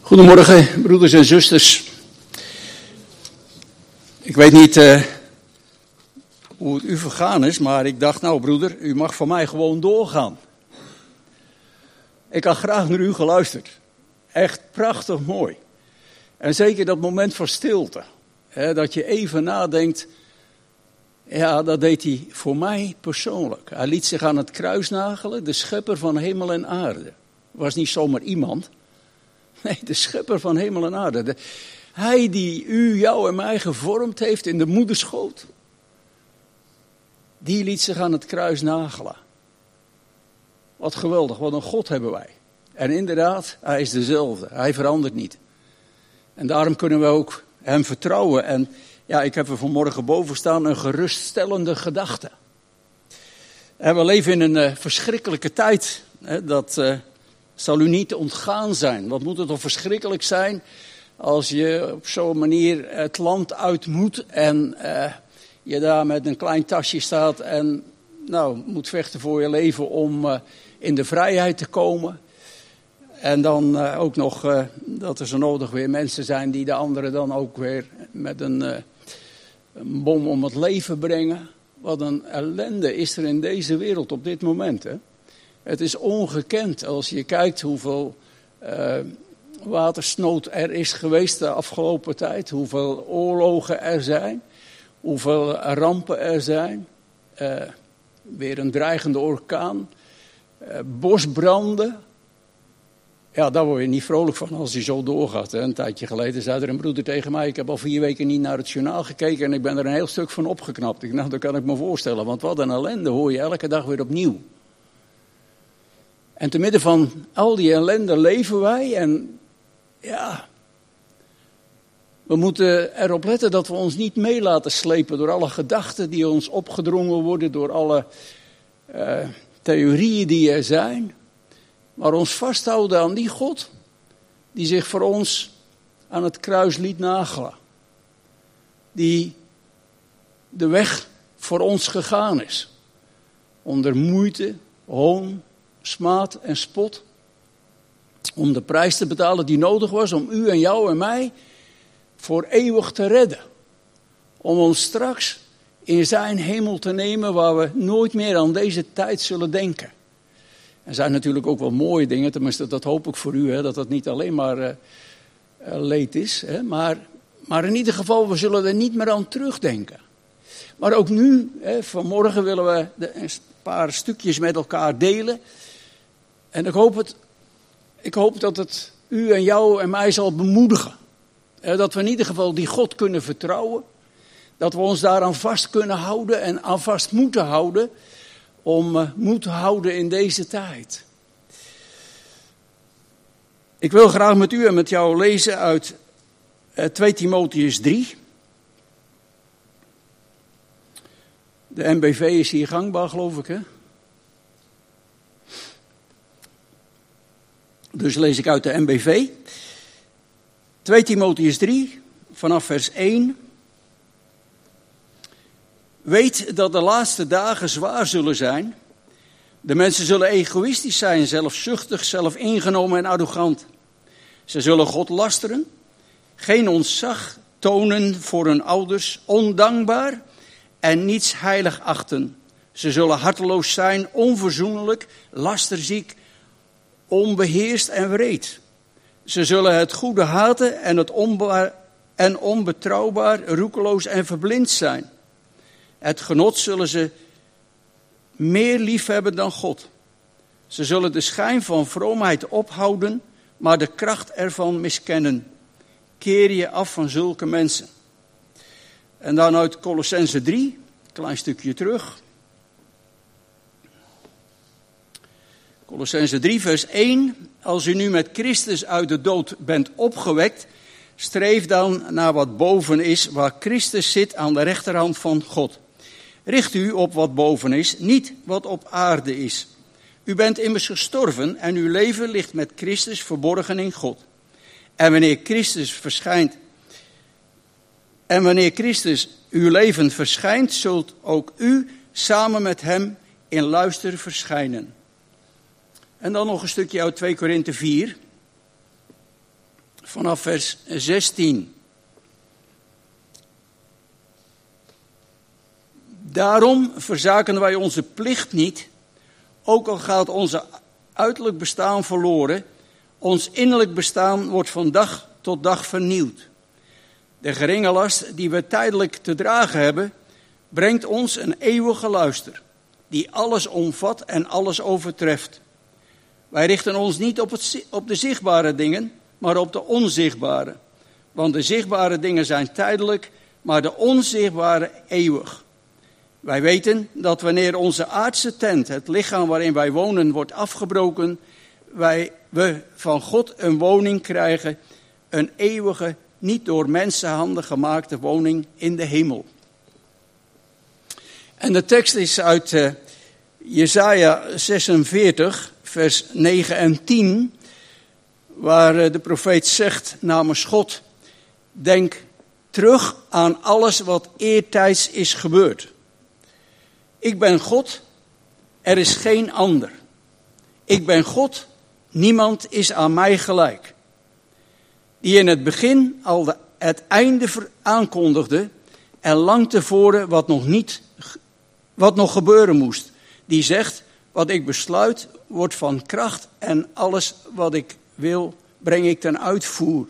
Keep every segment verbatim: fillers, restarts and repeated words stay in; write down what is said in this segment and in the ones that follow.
Goedemorgen, broeders en zusters. Ik weet niet uh, hoe het u vergaan is, maar ik dacht, nou broeder, u mag voor mij gewoon doorgaan. Ik had graag naar u geluisterd. Echt prachtig mooi. En zeker dat moment van stilte. Hè, dat je even nadenkt, ja, dat deed hij voor mij persoonlijk. Hij liet zich aan het kruis nagelen, de schepper van hemel en aarde. Was niet zomaar iemand. Nee, de schepper van hemel en aarde. De, hij die u, jou en mij gevormd heeft in de moederschoot. Die liet zich aan het kruis nagelen. Wat geweldig, wat een God hebben wij. En inderdaad, hij is dezelfde. Hij verandert niet. En daarom kunnen we ook hem vertrouwen. En ja, ik heb er vanmorgen boven staan een geruststellende gedachte. En we leven in een uh, verschrikkelijke tijd. Hè, dat... Uh, zal u niet ontgaan zijn. Wat moet het toch verschrikkelijk zijn als je op zo'n manier het land uit moet en uh, je daar met een klein tasje staat en nou, moet vechten voor je leven om uh, in de vrijheid te komen. En dan uh, ook nog uh, dat er zo nodig weer mensen zijn die de anderen dan ook weer met een, uh, een bom om het leven brengen. Wat een ellende is er in deze wereld op dit moment, hè? Het is ongekend als je kijkt hoeveel uh, watersnood er is geweest de afgelopen tijd. Hoeveel oorlogen er zijn. Hoeveel rampen er zijn. Uh, weer een dreigende orkaan. Uh, bosbranden. Ja, daar word je niet vrolijk van als je zo doorgaat. Hè. Een tijdje geleden zei er een broeder tegen mij. Ik heb al vier weken niet naar het journaal gekeken en ik ben er een heel stuk van opgeknapt. Ik, nou, dat kan ik me voorstellen. Want wat een ellende hoor je elke dag weer opnieuw. En te midden van al die ellende leven wij en ja, we moeten erop letten dat we ons niet mee laten slepen door alle gedachten die ons opgedrongen worden, door alle uh, theorieën die er zijn. Maar ons vasthouden aan die God die zich voor ons aan het kruis liet nagelen. Die de weg voor ons gegaan is. Onder moeite, hoon, smaad en spot. Om de prijs te betalen die nodig was om u en jou en mij voor eeuwig te redden. Om ons straks in zijn hemel te nemen waar we nooit meer aan deze tijd zullen denken. Er zijn natuurlijk ook wel mooie dingen, tenminste dat hoop ik voor u, hè, dat dat niet alleen maar uh, uh, leed is. Hè, maar, maar in ieder geval, we zullen er niet meer aan terugdenken. Maar ook nu, hè, vanmorgen willen we de, een paar stukjes met elkaar delen. En ik hoop, het, ik hoop dat het u en jou en mij zal bemoedigen. Dat we in ieder geval die God kunnen vertrouwen. Dat we ons daaraan vast kunnen houden en aan vast moeten houden. Om uh, moed te houden in deze tijd. Ik wil graag met u en met jou lezen uit uh, twee Timotheüs drie. De N B V is hier gangbaar, geloof ik, hè? Dus lees ik uit de N B V. twee Timotheüs drie, vanaf vers één. Weet dat de laatste dagen zwaar zullen zijn. De mensen zullen egoïstisch zijn, zelfzuchtig, zelfingenomen en arrogant. Ze zullen God lasteren, geen ontzag tonen voor hun ouders, ondankbaar en niets heilig achten. Ze zullen harteloos zijn, onverzoenlijk, lasterziek, onbeheerst en wreed. Ze zullen het goede haten en het onbaar en onbetrouwbaar, roekeloos en verblind zijn. Het genot zullen ze meer liefhebben dan God. Ze zullen de schijn van vroomheid ophouden, maar de kracht ervan miskennen. Keer je af van zulke mensen. En dan uit Colossenzen drie, een klein stukje terug. Colossenzen drie vers één. Als u nu met Christus uit de dood bent opgewekt, streef dan naar wat boven is, waar Christus zit aan de rechterhand van God. Richt u op wat boven is, niet wat op aarde is. U bent immers gestorven en uw leven ligt met Christus verborgen in God. En wanneer Christus verschijnt, en wanneer Christus uw leven verschijnt, zult ook u samen met hem in luister verschijnen. En dan nog een stukje uit twee Korinthe vier. vanaf vers zestien. Daarom verzaken wij onze plicht niet, ook al gaat onze uiterlijk bestaan verloren, ons innerlijk bestaan wordt van dag tot dag vernieuwd. De geringe last die we tijdelijk te dragen hebben, brengt ons een eeuwige luister, die alles omvat en alles overtreft. Wij richten ons niet op, het, op de zichtbare dingen, maar op de onzichtbare. Want de zichtbare dingen zijn tijdelijk, maar de onzichtbare eeuwig. Wij weten dat wanneer onze aardse tent, het lichaam waarin wij wonen, wordt afgebroken, wij, we van God een woning krijgen, een eeuwige, niet door mensenhanden gemaakte woning in de hemel. En de tekst is uit uh, Jesaja zesenveertig, vers negen en tien, waar uh, de profeet zegt namens God: denk terug aan alles wat eertijds is gebeurd. Ik ben God, er is geen ander. Ik ben God, niemand is aan mij gelijk. Die in het begin al de, het einde aankondigde en lang tevoren wat nog, niet, wat nog gebeuren moest. Die zegt, wat ik besluit wordt van kracht en alles wat ik wil breng ik ten uitvoer.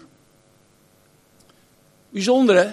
Bijzonder hè?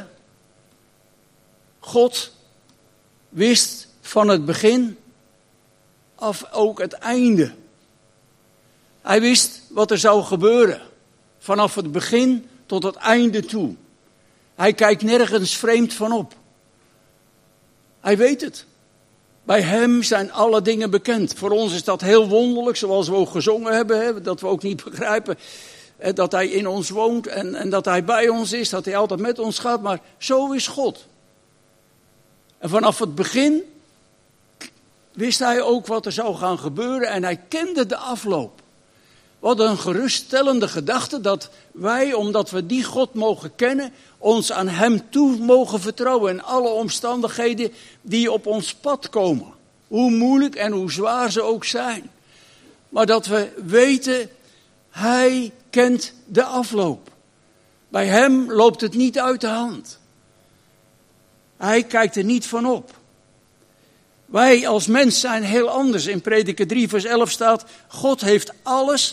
God wist van het begin af ook het einde. Hij wist wat er zou gebeuren. Vanaf het begin tot het einde toe. Hij kijkt nergens vreemd van op. Hij weet het. Bij hem zijn alle dingen bekend. Voor ons is dat heel wonderlijk, zoals we ook gezongen hebben. Hè, dat we ook niet begrijpen hè, dat hij in ons woont en, en dat hij bij ons is. Dat hij altijd met ons gaat. Maar zo is God. En vanaf het begin wist hij ook wat er zou gaan gebeuren en hij kende de afloop. Wat een geruststellende gedachte dat wij, omdat we die God mogen kennen, ons aan hem toe mogen vertrouwen in alle omstandigheden die op ons pad komen. Hoe moeilijk en hoe zwaar ze ook zijn. Maar dat we weten, hij kent de afloop. Bij hem loopt het niet uit de hand. Hij kijkt er niet van op. Wij als mens zijn heel anders. In Prediker drie vers elf staat, God heeft alles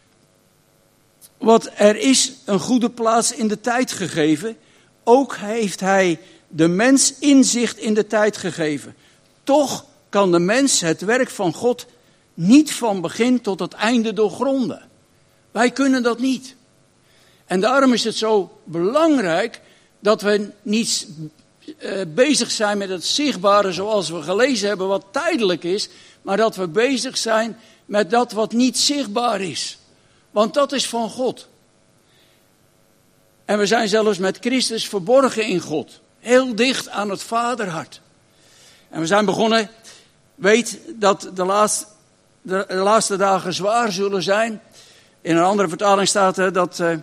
wat er is een goede plaats in de tijd gegeven. Ook heeft hij de mens inzicht in de tijd gegeven. Toch kan de mens het werk van God niet van begin tot het einde doorgronden. Wij kunnen dat niet. En daarom is het zo belangrijk dat we niet uh, bezig zijn met het zichtbare zoals we gelezen hebben, wat tijdelijk is, maar dat we bezig zijn met dat wat niet zichtbaar is. Want dat is van God. En we zijn zelfs met Christus verborgen in God. Heel dicht aan het vaderhart. En we zijn begonnen, weet dat de laatste, de, de laatste dagen zwaar zullen zijn. In een andere vertaling staat er dat Uh,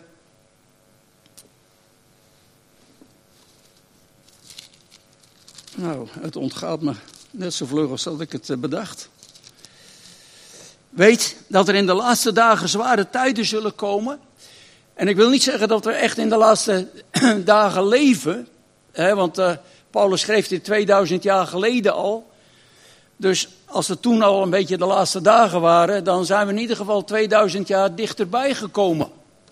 nou, het ontgaat me net zo vlug als dat ik het bedacht. Weet dat er in de laatste dagen zware tijden zullen komen. En ik wil niet zeggen dat we echt in de laatste dagen leven. Hè, want uh, Paulus schreef dit tweeduizend jaar geleden al. Dus als het toen al een beetje de laatste dagen waren, dan zijn we in ieder geval tweeduizend jaar dichterbij gekomen.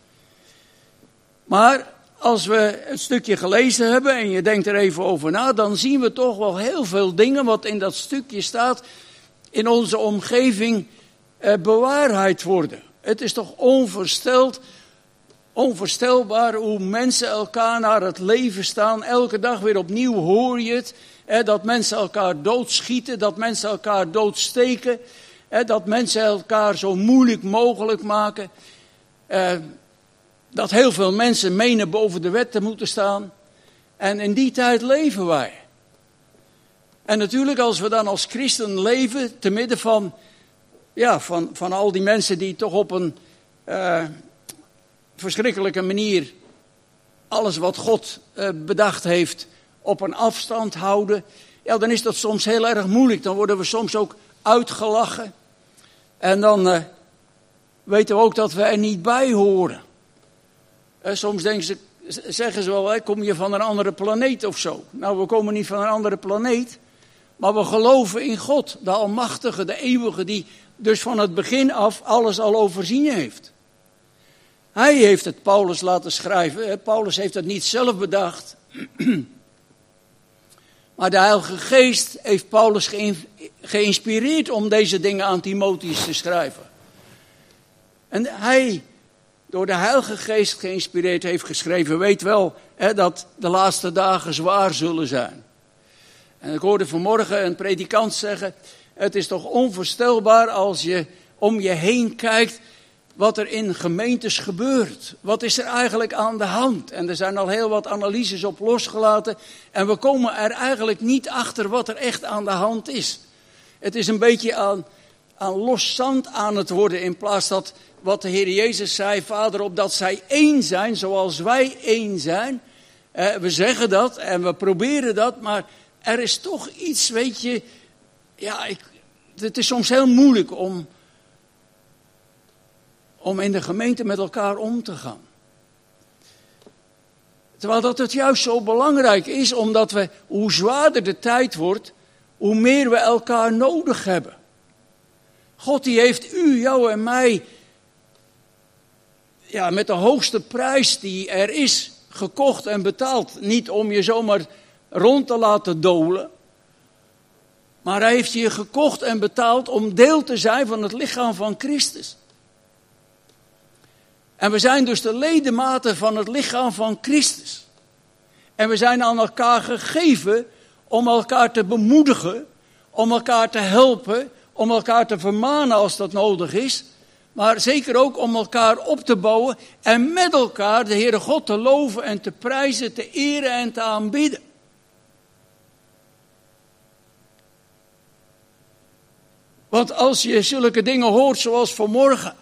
Maar als we het stukje gelezen hebben en je denkt er even over na, dan zien we toch wel heel veel dingen wat in dat stukje staat in onze omgeving uh, bewaarheid worden. Het is toch onversteld, onvoorstelbaar hoe mensen elkaar naar het leven staan. Elke dag weer opnieuw hoor je het. Hè, dat mensen elkaar doodschieten, dat mensen elkaar doodsteken. Hè, dat mensen elkaar zo moeilijk mogelijk maken. Uh, dat heel veel mensen menen boven de wet te moeten staan. En in die tijd leven wij. En natuurlijk als we dan als christen leven, te midden van, ja, van, van al die mensen die toch op een uh, verschrikkelijke manier alles wat God uh, bedacht heeft op een afstand houden. Ja, dan is dat soms heel erg moeilijk. Dan worden we soms ook uitgelachen. En dan uh, weten we ook dat we er niet bij horen. Eh, soms denken ze, zeggen ze wel, hè, kom je van een andere planeet of zo? Nou, we komen niet van een andere planeet. Maar we geloven in God, de Almachtige, de Eeuwige, die dus van het begin af alles al overzien heeft. Hij heeft het Paulus laten schrijven. Paulus heeft het niet zelf bedacht. Maar de Heilige Geest heeft Paulus geïnspireerd om deze dingen aan Timotheus te schrijven. En hij, door de Heilige Geest geïnspireerd, heeft geschreven, weet wel hè, dat de laatste dagen zwaar zullen zijn. En ik hoorde vanmorgen een predikant zeggen, het is toch onvoorstelbaar als je om je heen kijkt wat er in gemeentes gebeurt. Wat is er eigenlijk aan de hand? En er zijn al heel wat analyses op losgelaten. En we komen er eigenlijk niet achter wat er echt aan de hand is. Het is een beetje aan, aan los zand aan het worden. In plaats dat wat de Heer Jezus zei, Vader, opdat zij één zijn zoals wij één zijn. Eh, we zeggen dat en we proberen dat, maar er is toch iets, weet je. Ja, ik, het is soms heel moeilijk om... om in de gemeente met elkaar om te gaan. Terwijl dat het juist zo belangrijk is, omdat we, hoe zwaarder de tijd wordt, hoe meer we elkaar nodig hebben. God die heeft u, jou en mij, ja, met de hoogste prijs die er is, gekocht en betaald. Niet om je zomaar rond te laten dolen. Maar hij heeft je gekocht en betaald om deel te zijn van het lichaam van Christus. En we zijn dus de ledematen van het lichaam van Christus. En we zijn aan elkaar gegeven om elkaar te bemoedigen, om elkaar te helpen, om elkaar te vermanen als dat nodig is. Maar zeker ook om elkaar op te bouwen en met elkaar de Heere God te loven en te prijzen, te eren en te aanbidden. Want als je zulke dingen hoort zoals vanmorgen,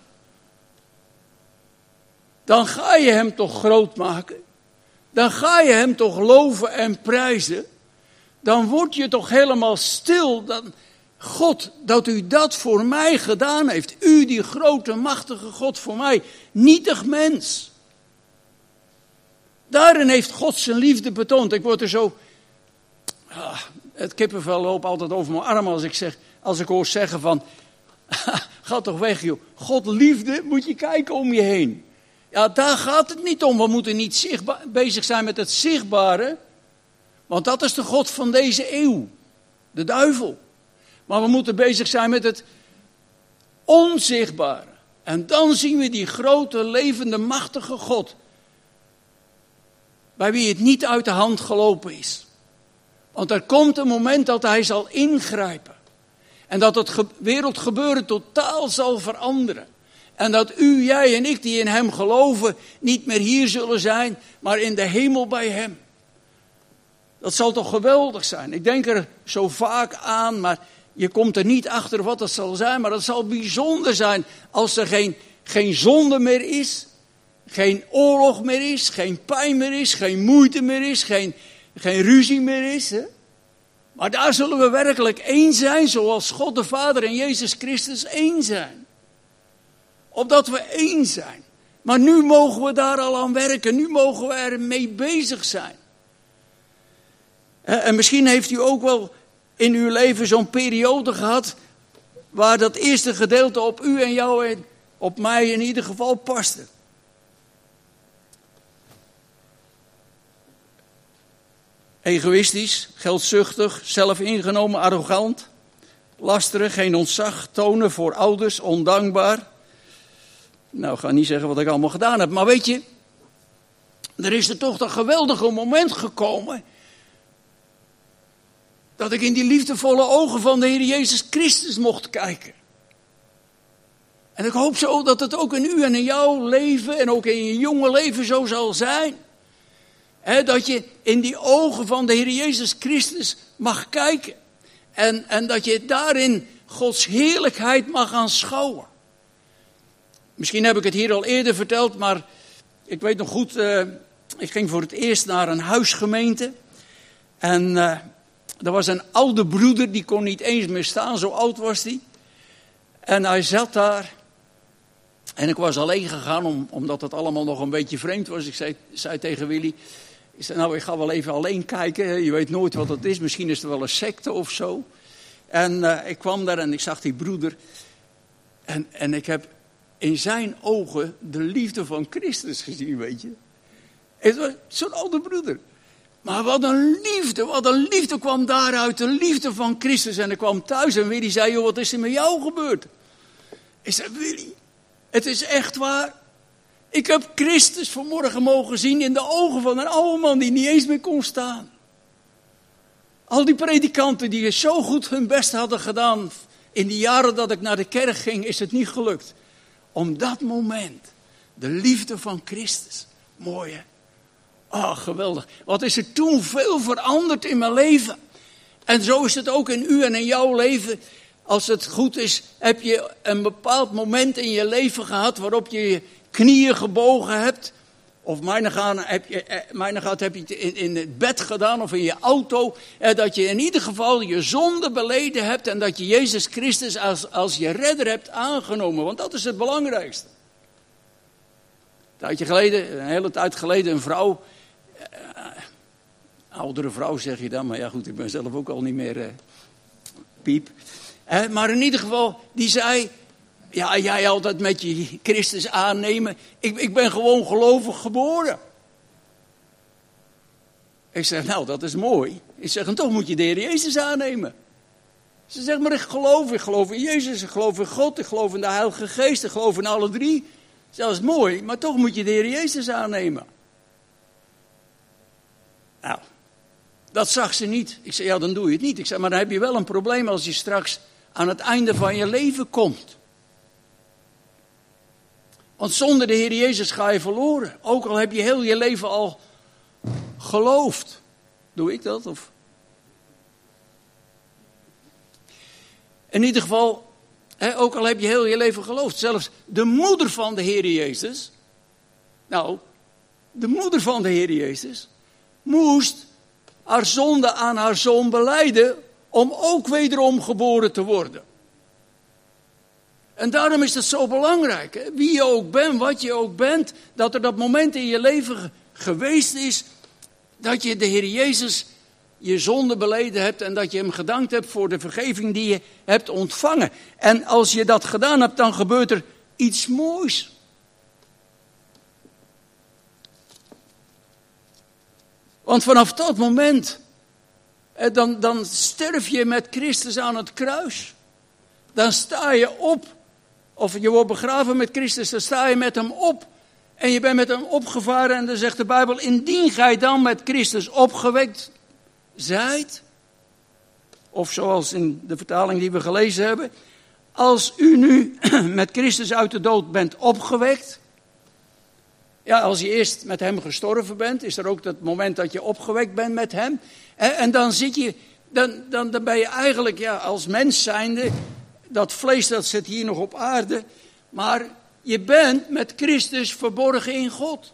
dan ga je hem toch groot maken. Dan ga je hem toch loven en prijzen. Dan word je toch helemaal stil. Dan, God, dat u dat voor mij gedaan heeft. U, die grote, machtige God voor mij. Nietig mens. Daarin heeft God zijn liefde betoond. Ik word er zo... Ah, het kippenvel loopt altijd over mijn arm als ik, zeg, als ik hoor zeggen van... Ga toch weg, joh. God liefde, moet je kijken om je heen. Ja, daar gaat het niet om. We moeten niet zichtbaar, bezig zijn met het zichtbare. Want dat is de God van deze eeuw. De duivel. Maar we moeten bezig zijn met het onzichtbare. En dan zien we die grote, levende, machtige God. Bij wie het niet uit de hand gelopen is. Want er komt een moment dat hij zal ingrijpen. En dat het wereldgebeuren totaal zal veranderen. En dat u, jij en ik die in hem geloven niet meer hier zullen zijn, maar in de hemel bij hem. Dat zal toch geweldig zijn. Ik denk er zo vaak aan, maar je komt er niet achter wat dat zal zijn. Maar dat zal bijzonder zijn als er geen, geen zonde meer is. Geen oorlog meer is, geen pijn meer is, geen moeite meer is, geen, geen ruzie meer is. Hè? Maar daar zullen we werkelijk één zijn, zoals God de Vader en Jezus Christus één zijn. Opdat we één zijn. Maar nu mogen we daar al aan werken. Nu mogen we er mee bezig zijn. En misschien heeft u ook wel in uw leven zo'n periode gehad waar dat eerste gedeelte op u en jou en op mij in ieder geval paste. Egoïstisch, geldzuchtig, zelfingenomen, arrogant, lasterig, geen ontzag tonen voor ouders, ondankbaar. Nou, ik ga niet zeggen wat ik allemaal gedaan heb, maar weet je, er is er toch dat geweldige moment gekomen dat ik in die liefdevolle ogen van de Heer Jezus Christus mocht kijken. En ik hoop zo dat het ook in u en in jouw leven en ook in je jonge leven zo zal zijn. He, dat je in die ogen van de Heer Jezus Christus mag kijken. En, en dat je daarin Gods heerlijkheid mag aanschouwen. Misschien heb ik het hier al eerder verteld, maar ik weet nog goed, uh, ik ging voor het eerst naar een huisgemeente. En uh, er was een oude broeder, die kon niet eens meer staan, zo oud was hij. En hij zat daar. En ik was alleen gegaan, om, omdat het allemaal nog een beetje vreemd was. Ik zei, zei tegen Willy, ik zei, nou, ik ga wel even alleen kijken. Je weet nooit wat het is. Misschien is het wel een secte of zo. En uh, ik kwam daar en ik zag die broeder. En, en ik heb in zijn ogen de liefde van Christus gezien, weet je. Het was zo'n oude broeder. Maar wat een liefde, wat een liefde kwam daaruit. De liefde van Christus. En ik kwam thuis en Willy zei, joh, wat is er met jou gebeurd? Ik zei, Willy, het is echt waar. Ik heb Christus vanmorgen mogen zien in de ogen van een oude man die niet eens meer kon staan. Al die predikanten die zo goed hun best hadden gedaan. In die jaren dat ik naar de kerk ging, is het niet gelukt. Om dat moment, de liefde van Christus. Mooi hè? Ah, geweldig. Wat is er toen veel veranderd in mijn leven. En zo is het ook in u en in jouw leven. Als het goed is, heb je een bepaald moment in je leven gehad waarop je je knieën gebogen hebt. Of mijne gaat heb je, mijne gaat, heb je het in, in het bed gedaan of in je auto. Eh, dat je in ieder geval je zonde beleden hebt en dat je Jezus Christus als, als je redder hebt aangenomen. Want dat is het belangrijkste. Een tijdje geleden, een hele tijd geleden, een vrouw. Uh, oudere vrouw zeg je dan, maar ja goed, ik ben zelf ook al niet meer uh, piep. Uh, maar in ieder geval, die zei, ja, jij altijd met je Christus aannemen. Ik, ik ben gewoon gelovig geboren. Ik zeg, nou, dat is mooi. Ik zeg, en toch moet je de Heer Jezus aannemen. Ze zegt, maar ik geloof, ik geloof in Jezus, ik geloof in God, ik geloof in de Heilige Geest, ik geloof in alle drie. Dat is mooi, maar toch moet je de Heer Jezus aannemen. Nou, dat zag ze niet. Ik zei, ja, dan doe je het niet. Ik zei, maar dan heb je wel een probleem als je straks aan het einde van je leven komt. Want zonder de Heer Jezus ga je verloren. Ook al heb je heel je leven al geloofd. Doe ik dat? Of? In ieder geval, hè, ook al heb je heel je leven geloofd. Zelfs de moeder van de Heer Jezus. Nou, de moeder van de Heer Jezus moest haar zonde aan haar zoon belijden om ook wederom geboren te worden. En daarom is het zo belangrijk, hè? Wie je ook bent, wat je ook bent, dat er dat moment in je leven geweest is, dat je de Heer Jezus je zonde beleden hebt en dat je hem gedankt hebt voor de vergeving die je hebt ontvangen. En als je dat gedaan hebt, dan gebeurt er iets moois. Want vanaf dat moment, dan, dan sterf je met Christus aan het kruis. Dan sta je op, of je wordt begraven met Christus, dan sta je met hem op. En je bent met hem opgevaren en dan zegt de Bijbel, indien gij dan met Christus opgewekt zijt, of zoals in de vertaling die we gelezen hebben, als u nu met Christus uit de dood bent opgewekt. Ja, als je eerst met hem gestorven bent, is er ook dat moment dat je opgewekt bent met hem. En dan zit je, dan, dan, dan ben je eigenlijk, ja, als mens zijnde, dat vlees dat zit hier nog op aarde, maar je bent met Christus verborgen in God.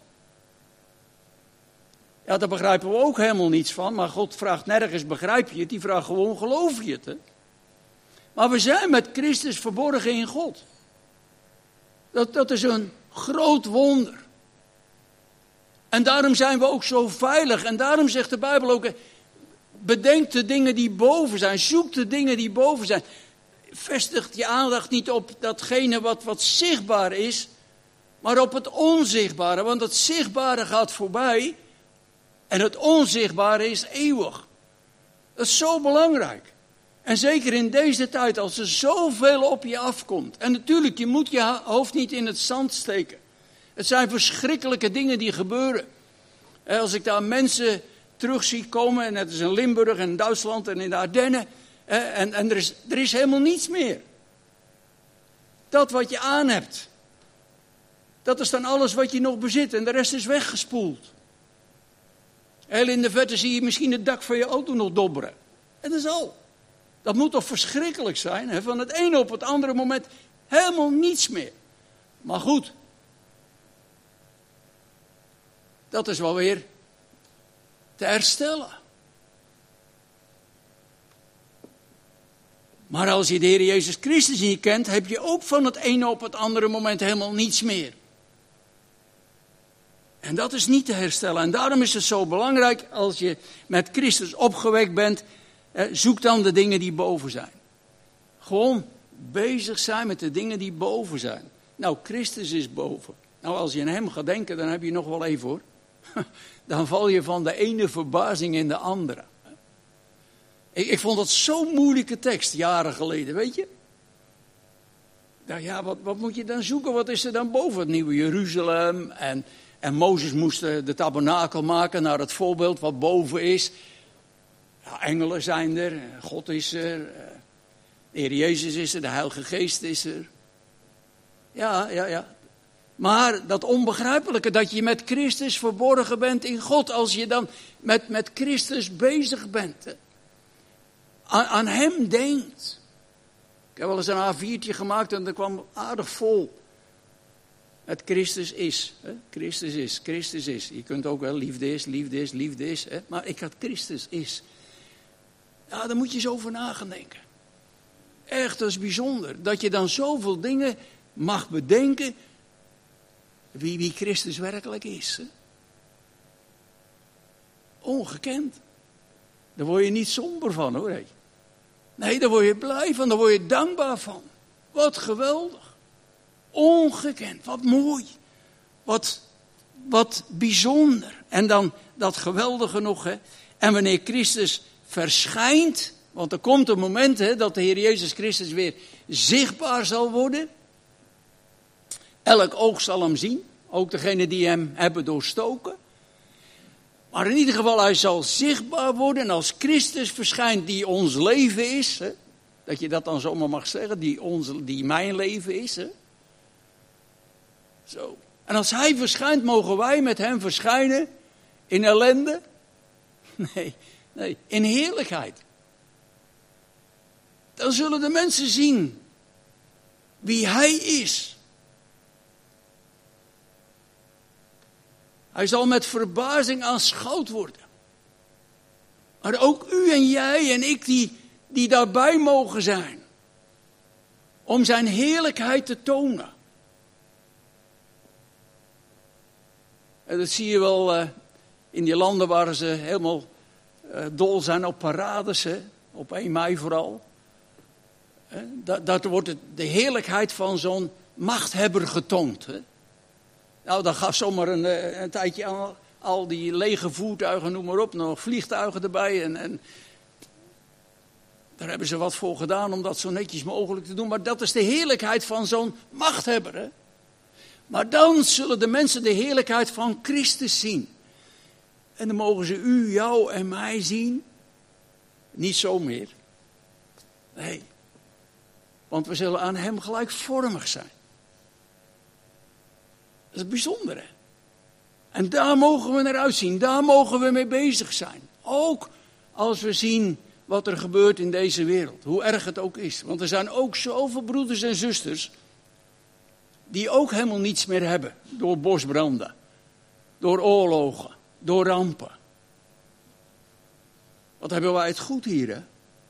Ja, daar begrijpen we ook helemaal niets van, maar God vraagt nergens, begrijp je het? Die vraagt gewoon, geloof je het? Hè? Maar we zijn met Christus verborgen in God. Dat, dat is een groot wonder. En daarom zijn we ook zo veilig. En daarom zegt de Bijbel ook, bedenk de dingen die boven zijn. Zoek de dingen die boven zijn. Vestig je aandacht niet op datgene wat, wat zichtbaar is, maar op het onzichtbare. Want het zichtbare gaat voorbij en het onzichtbare is eeuwig. Dat is zo belangrijk. En zeker in deze tijd, als er zoveel op je afkomt. En natuurlijk, je moet je hoofd niet in het zand steken. Het zijn verschrikkelijke dingen die gebeuren. Als ik daar mensen terug zie komen, net als in Limburg en in Duitsland en in de Ardennen. En, en er, is, er is helemaal niets meer. Dat wat je aan hebt. Dat is dan alles wat je nog bezit en de rest is weggespoeld. Heel in de verte zie je misschien het dak van je auto nog dobberen. En dat is al. Dat moet toch verschrikkelijk zijn. Hè? Van het ene op het andere moment helemaal niets meer. Maar goed. Dat is wel weer te herstellen. Maar als je de Heer Jezus Christus niet kent, heb je ook van het ene op het andere moment helemaal niets meer. En dat is niet te herstellen. En daarom is het zo belangrijk, als je met Christus opgewekt bent, zoek dan de dingen die boven zijn. Gewoon bezig zijn met de dingen die boven zijn. Nou, Christus is boven. Nou, als je aan hem gaat denken, dan heb je nog wel even hoor. Dan val je van de ene verbazing in de andere. Ik, ik vond dat zo'n moeilijke tekst, jaren geleden, weet je. Nou ja, wat, wat moet je dan zoeken? Wat is er dan boven het nieuwe Jeruzalem? En, en Mozes moest de tabernakel maken naar het voorbeeld wat boven is. Ja, engelen zijn er, God is er, de Heer Jezus is er, de Heilige Geest is er. Ja, ja, ja. Maar dat onbegrijpelijke, dat je met Christus verborgen bent in God. Als je dan met, met Christus bezig bent. Aan, aan hem denkt. Ik heb wel eens een A viertje gemaakt en dat kwam aardig vol. Het Christus is. Hè? Christus is, Christus is. Je kunt ook wel liefde is, liefde is, liefde is. Hè? Maar ik had Christus is. Ja, daar moet je eens over na gaan denken. Echt, dat is bijzonder. Dat je dan zoveel dingen mag bedenken. Wie, wie Christus werkelijk is. Hè? Ongekend. Daar word je niet somber van hoor. Hé. Nee, daar word je blij van. Daar word je dankbaar van. Wat geweldig. Ongekend. Wat mooi. Wat, wat bijzonder. En dan dat geweldige nog. Hè. En wanneer Christus verschijnt. Want er komt een moment hè, dat de Heer Jezus Christus weer zichtbaar zal worden. Elk oog zal hem zien. Ook degenen die hem hebben doorstoken. Maar in ieder geval, hij zal zichtbaar worden. En als Christus verschijnt die ons leven is. Hè, dat je dat dan zomaar mag zeggen. Die, ons, die mijn leven is. Hè. Zo. En als hij verschijnt, mogen wij met hem verschijnen. In ellende? Nee, nee, in heerlijkheid. Dan zullen de mensen zien wie hij is. Hij zal met verbazing aanschouwd worden. Maar ook u en jij en ik die, die daarbij mogen zijn. Om zijn heerlijkheid te tonen. En dat zie je wel uh, in die landen waar ze helemaal uh, dol zijn op parades. Hè? Op één mei vooral. Uh, dat, dat wordt het, de heerlijkheid van zo'n machthebber getoond. Hè? Nou, dan gaf zomaar een, een tijdje aan al die lege voertuigen, noem maar op, nog vliegtuigen erbij. En, en daar hebben ze wat voor gedaan om dat zo netjes mogelijk te doen. Maar dat is de heerlijkheid van zo'n machthebber. Hè? Maar dan zullen de mensen de heerlijkheid van Christus zien. En dan mogen ze u, jou en mij zien. Niet zo meer. Nee. Want we zullen aan hem gelijkvormig zijn. Dat is bijzonder, hè? En daar mogen we naar uitzien. Daar mogen we mee bezig zijn. Ook als we zien wat er gebeurt in deze wereld. Hoe erg het ook is. Want er zijn ook zoveel broeders en zusters die ook helemaal niets meer hebben. Door bosbranden. Door oorlogen. Door rampen. Wat hebben wij het goed hier, hè?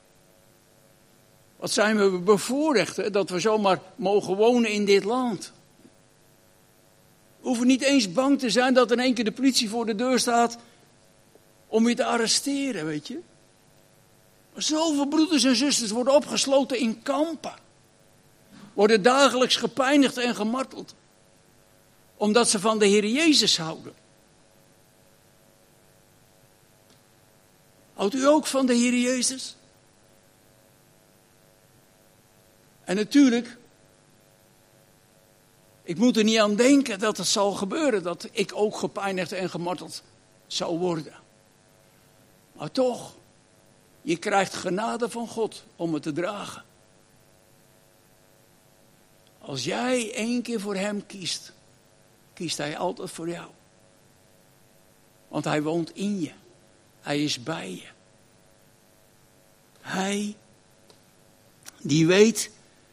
Wat zijn we bevoorrecht, hè? Dat we zomaar mogen wonen in dit land. We hoeven niet eens bang te zijn dat in één keer de politie voor de deur staat om je te arresteren, weet je. Maar zoveel broeders en zusters worden opgesloten in kampen. Worden dagelijks gepijnigd en gemarteld. Omdat ze van de Heer Jezus houden. Houdt u ook van de Heer Jezus? En natuurlijk, ik moet er niet aan denken dat het zal gebeuren. Dat ik ook gepijnigd en gemarteld zou worden. Maar toch, je krijgt genade van God om het te dragen. Als jij één keer voor hem kiest, kiest hij altijd voor jou. Want hij woont in je. Hij is bij je. Hij die weet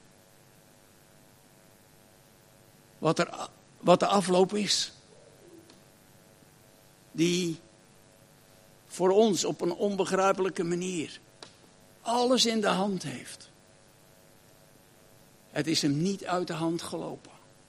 wat, er, wat de afloop is. Die voor ons op een onbegrijpelijke manier alles in de hand heeft. Het is hem niet uit de hand gelopen.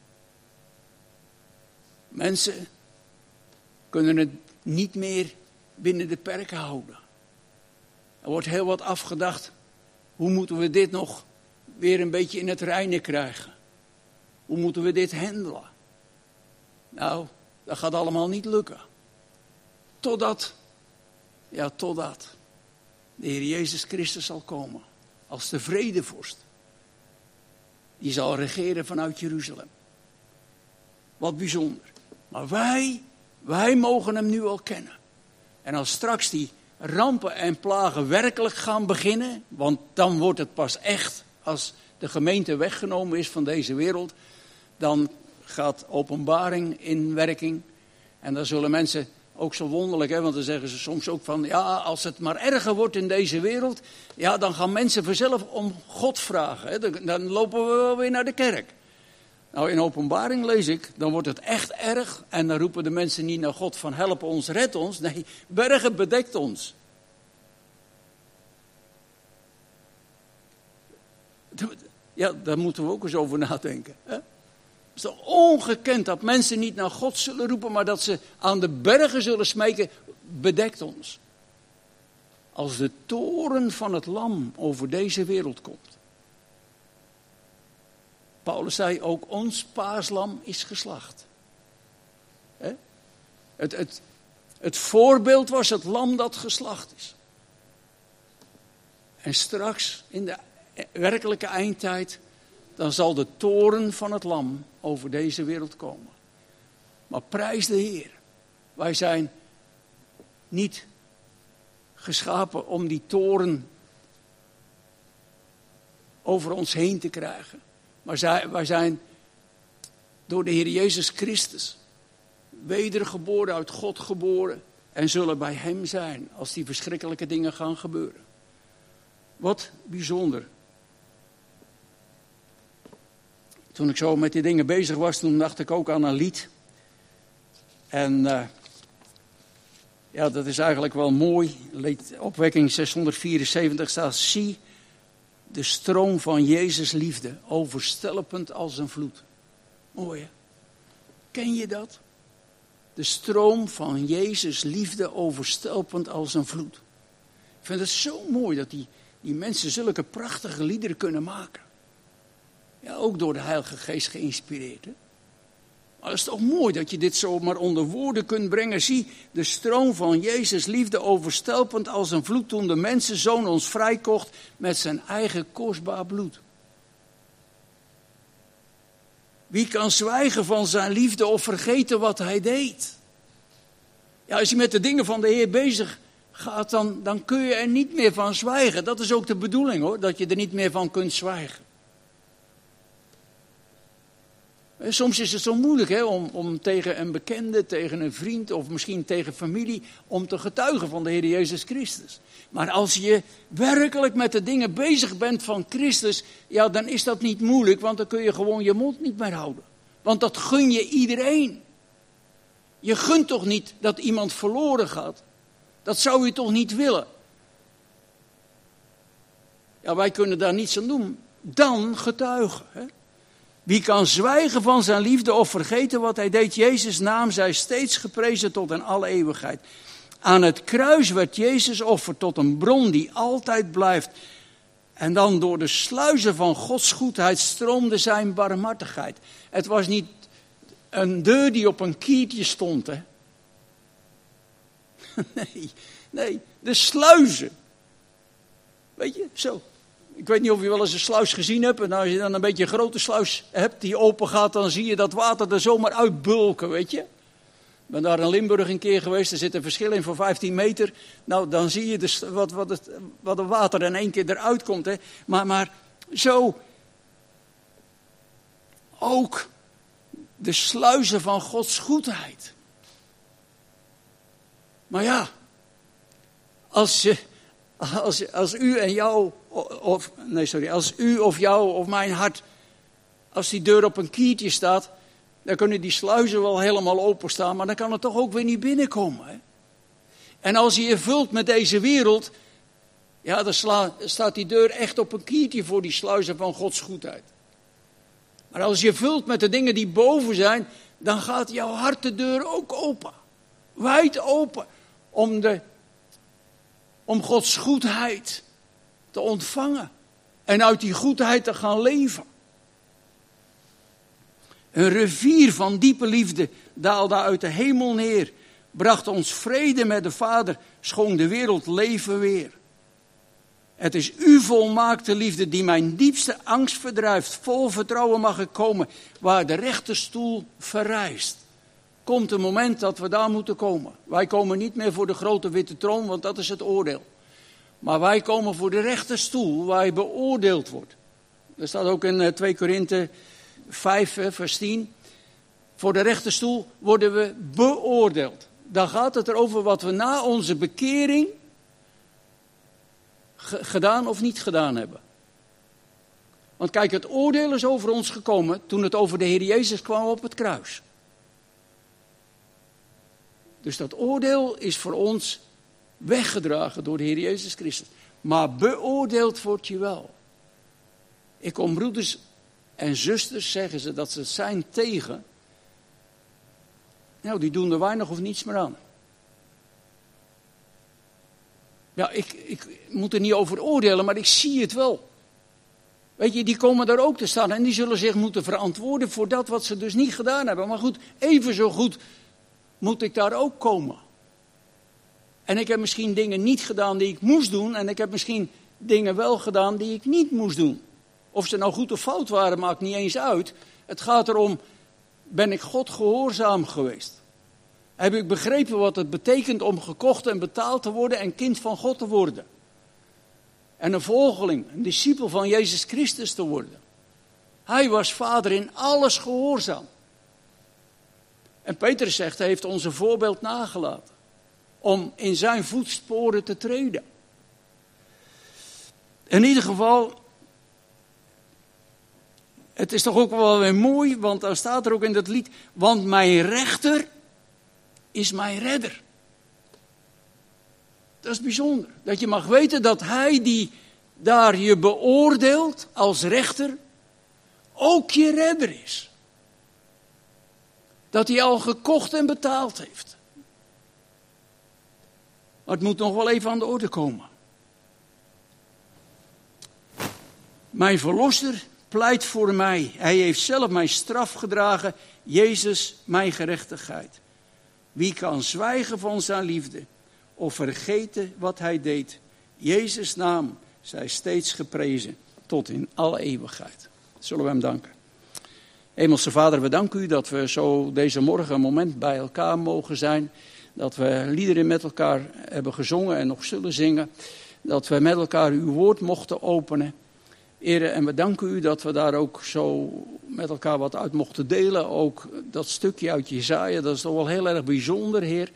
Mensen kunnen het niet meer binnen de perken houden. Er wordt heel wat afgedacht. Hoe moeten we dit nog weer een beetje in het reine krijgen? Hoe moeten we dit handelen? Nou, dat gaat allemaal niet lukken. Totdat, ja totdat, de Heer Jezus Christus zal komen. Als de vredevorst. Die zal regeren vanuit Jeruzalem. Wat bijzonder. Maar wij, wij mogen hem nu al kennen. En als straks die rampen en plagen werkelijk gaan beginnen, want dan wordt het pas echt, als de gemeente weggenomen is van deze wereld, dan gaat openbaring in werking. En dan zullen mensen, ook zo wonderlijk, hè, want dan zeggen ze soms ook van, ja, als het maar erger wordt in deze wereld, ja, dan gaan mensen vanzelf om God vragen. Hè. Dan, dan lopen we wel weer naar de kerk. Nou, in openbaring lees ik, dan wordt het echt erg en dan roepen de mensen niet naar God van help ons, red ons. Nee, bergen bedekt ons. Ja, daar moeten we ook eens over nadenken. Hè? Het is toch ongekend dat mensen niet naar God zullen roepen, maar dat ze aan de bergen zullen smeken, bedekt ons. Als de toren van het lam over deze wereld komt. Paulus zei ook, ons paaslam is geslacht. Hè? Het, het, het voorbeeld was het lam dat geslacht is. En straks, in de werkelijke eindtijd, dan zal de toren van het lam over deze wereld komen. Maar prijs de Heer. Wij zijn niet geschapen om die toren over ons heen te krijgen. Maar zij, wij zijn door de Heer Jezus Christus wedergeboren, uit God geboren. En zullen bij hem zijn als die verschrikkelijke dingen gaan gebeuren. Wat bijzonder. Toen ik zo met die dingen bezig was, toen dacht ik ook aan een lied. En uh, ja, dat is eigenlijk wel mooi. Opwekking zeshonderdvierenzeventig staat, zie de stroom van Jezus liefde, overstelpend als een vloed. Mooi hè? Ken je dat? De stroom van Jezus liefde, overstelpend als een vloed. Ik vind het zo mooi dat die, die mensen zulke prachtige liederen kunnen maken. Ja, ook door de Heilige Geest geïnspireerd. Hè? Maar het is toch mooi dat je dit zo maar onder woorden kunt brengen. Zie, de stroom van Jezus liefde overstelpend als een vloed, toen de mensenzoon ons vrijkocht met zijn eigen kostbaar bloed. Wie kan zwijgen van zijn liefde of vergeten wat hij deed? Ja, als je met de dingen van de Heer bezig gaat, dan, dan kun je er niet meer van zwijgen. Dat is ook de bedoeling hoor, dat je er niet meer van kunt zwijgen. Soms is het zo moeilijk hè, om, om tegen een bekende, tegen een vriend of misschien tegen familie, om te getuigen van de Heer Jezus Christus. Maar als je werkelijk met de dingen bezig bent van Christus, ja, dan is dat niet moeilijk, want dan kun je gewoon je mond niet meer houden. Want dat gun je iedereen. Je gunt toch niet dat iemand verloren gaat? Dat zou je toch niet willen? Ja, wij kunnen daar niets aan doen. Dan getuigen, hè? Wie kan zwijgen van zijn liefde of vergeten wat hij deed? Jezus' naam zij steeds geprezen tot in alle eeuwigheid. Aan het kruis werd Jezus offer tot een bron die altijd blijft. En dan door de sluizen van Gods goedheid stroomde zijn barmhartigheid. Het was niet een deur die op een kiertje stond, hè? Nee, nee, de sluizen. Weet je, zo. Ik weet niet of je wel eens een sluis gezien hebt. En als je dan een beetje een grote sluis hebt die open gaat, dan zie je dat water er zomaar uitbulken, weet je. Ik ben daar in Limburg een keer geweest. Er zit een verschil in van vijftien meter. Nou, dan zie je dus wat, wat, het, wat het water in één keer eruit komt. Hè. Maar, maar zo ook de sluizen van Gods goedheid. Maar ja, als je... Als, als u en jou, of, nee sorry, als u of jou of mijn hart, als die deur op een kiertje staat, dan kunnen die sluizen wel helemaal openstaan, maar dan kan het toch ook weer niet binnenkomen. Hè? En als je je vult met deze wereld, ja, dan sla, staat die deur echt op een kiertje voor die sluizen van Gods goedheid. Maar als je vult met de dingen die boven zijn, dan gaat jouw hart de deur ook open. Wijd open. Om, de, om Gods goedheid te ontvangen. En uit die goedheid te gaan leven. Een rivier van diepe liefde daalde uit de hemel neer. Bracht ons vrede met de Vader. Schonk de wereld leven weer. Het is uw volmaakte liefde die mijn diepste angst verdrijft. Vol vertrouwen mag ik komen waar de rechterstoel verrijst. Komt een moment dat we daar moeten komen. Wij komen niet meer voor de grote witte troon, want dat is het oordeel. Maar wij komen voor de rechterstoel waar je beoordeeld wordt. Dat staat ook in twee Korinthe vijf, vers tien. Voor de rechterstoel worden we beoordeeld. Dan gaat het erover wat we na onze bekering gedaan of niet gedaan hebben. Want kijk, het oordeel is over ons gekomen toen het over de Heer Jezus kwam op het kruis. Dus dat oordeel is voor ons weggedragen door de Heer Jezus Christus. Maar beoordeeld word je wel. Ik kom broeders en zusters, zeggen ze, dat ze het zijn tegen. Nou, die doen er weinig of niets meer aan. Ja, ik, ik moet er niet over oordelen, maar ik zie het wel. Weet je, die komen daar ook te staan en die zullen zich moeten verantwoorden voor dat wat ze dus niet gedaan hebben. Maar goed, even zo goed moet ik daar ook komen. En ik heb misschien dingen niet gedaan die ik moest doen en ik heb misschien dingen wel gedaan die ik niet moest doen. Of ze nou goed of fout waren, maakt niet eens uit. Het gaat erom, ben ik God gehoorzaam geweest? Heb ik begrepen wat het betekent om gekocht en betaald te worden en kind van God te worden? En een volgeling, een discipel van Jezus Christus te worden. Hij was vader in alles gehoorzaam. En Petrus zegt, hij heeft ons een voorbeeld nagelaten. Om in zijn voetsporen te treden. In ieder geval, het is toch ook wel weer mooi, want dan staat er ook in dat lied, want mijn rechter is mijn redder. Dat is bijzonder. Dat je mag weten dat hij die daar je beoordeelt als rechter, ook je redder is. Dat hij al gekocht en betaald heeft. Maar het moet nog wel even aan de orde komen. Mijn verlosser pleit voor mij. Hij heeft zelf mijn straf gedragen. Jezus, mijn gerechtigheid. Wie kan zwijgen van zijn liefde of vergeten wat hij deed? Jezus' naam zij steeds geprezen tot in alle eeuwigheid. Zullen we hem danken. Hemelse Vader, we danken u dat we zo deze morgen een moment bij elkaar mogen zijn. Dat we liederen met elkaar hebben gezongen en nog zullen zingen. Dat we met elkaar uw woord mochten openen. Heere, en we danken u dat we daar ook zo met elkaar wat uit mochten delen. Ook dat stukje uit Jesaja, dat is toch wel heel erg bijzonder, Heer.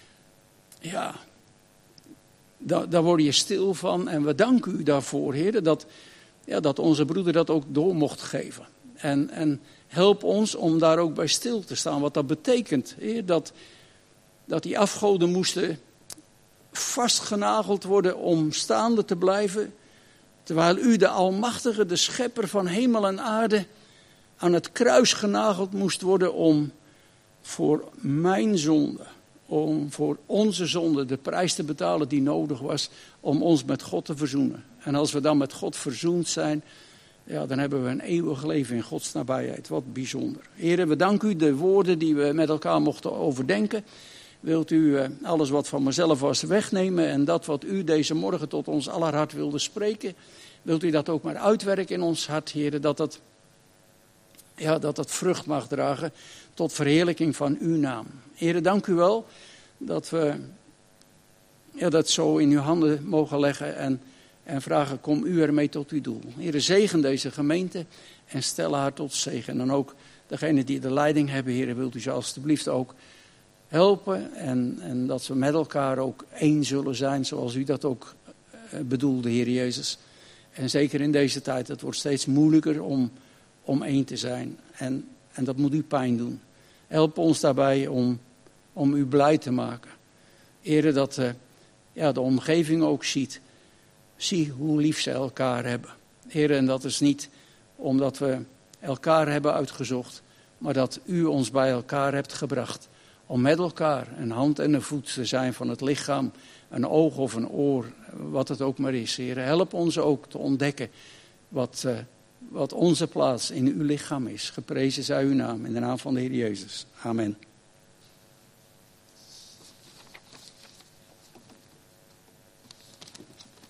Ja, daar, daar word je stil van. En we danken u daarvoor, Heer, dat, ja, dat onze broeder dat ook door mocht geven. En, en help ons om daar ook bij stil te staan. Wat dat betekent, Heer, dat, dat die afgoden moesten vastgenageld worden om staande te blijven. Terwijl u, de Almachtige, de Schepper van hemel en aarde, aan het kruis genageld moest worden om voor mijn zonde, om voor onze zonde de prijs te betalen die nodig was om ons met God te verzoenen. En als we dan met God verzoend zijn, ja, dan hebben we een eeuwig leven in Gods nabijheid. Wat bijzonder. Heren, we danken u de woorden die we met elkaar mochten overdenken. Wilt u alles wat van mezelf was wegnemen en dat wat u deze morgen tot ons aller hart wilde spreken, wilt u dat ook maar uitwerken in ons hart, heren, dat dat, ja, dat dat vrucht mag dragen tot verheerlijking van uw naam. Heren, dank u wel dat we ja, dat zo in uw handen mogen leggen en, en vragen, kom u ermee tot uw doel. Heren, zegen deze gemeente en stel haar tot zegen. En ook degenen die de leiding hebben, heren, wilt u ze alstublieft ook helpen en, en dat we met elkaar ook één zullen zijn zoals u dat ook bedoelde, Heer Jezus. En zeker in deze tijd, het wordt steeds moeilijker om, om één te zijn. En, en dat moet u pijn doen. Help ons daarbij om, om u blij te maken. Heer, dat uh, ja, de omgeving ook ziet. Zie hoe lief ze elkaar hebben. Heer, en dat is niet omdat we elkaar hebben uitgezocht, maar dat u ons bij elkaar hebt gebracht. Om met elkaar een hand en een voet te zijn van het lichaam, een oog of een oor, wat het ook maar is. Heer, help ons ook te ontdekken wat, uh, wat onze plaats in uw lichaam is. Geprezen zij uw naam, in de naam van de Heer Jezus. Amen.